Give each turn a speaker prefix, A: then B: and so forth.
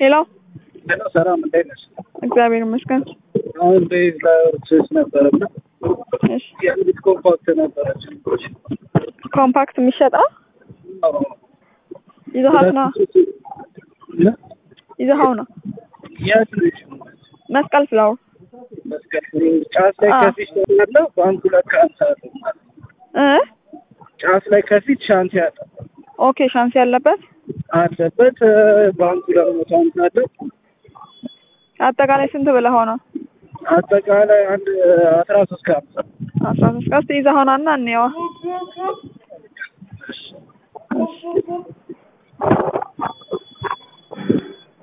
A: ሄሎ
B: ሄሎ ሰላም እንዴት ነሽ?
A: እግዚአብሔር ይመስገን።
B: አሁን ቤዝ ላይ ወርክስ ነበርና
A: እሺ
B: የአንዲት ኮምፓክት ነበረች።
A: ኮምፓክት የሚሸጠው ይዘሃት ነው ይዘሃው ነው
B: የት ነሽ?
A: መስቀል ፍላወር
B: መስቀል ጫፍ ላይ ከፊት ያለው ባንኩ ላይ ካንሳር ጫፍ ላይ ከፊት ሻንቲ ያለ
A: ኦኬ ሻንስ ያለበት
B: ባንኩ ደግሞ ታንሳለ።
A: አጠቃላይ ስንት ብለህ ሆነ?
B: አጠቃላይ አንድ 13 ካምሳ
A: 13 ቀስ ይዘሃውና እንየዋ።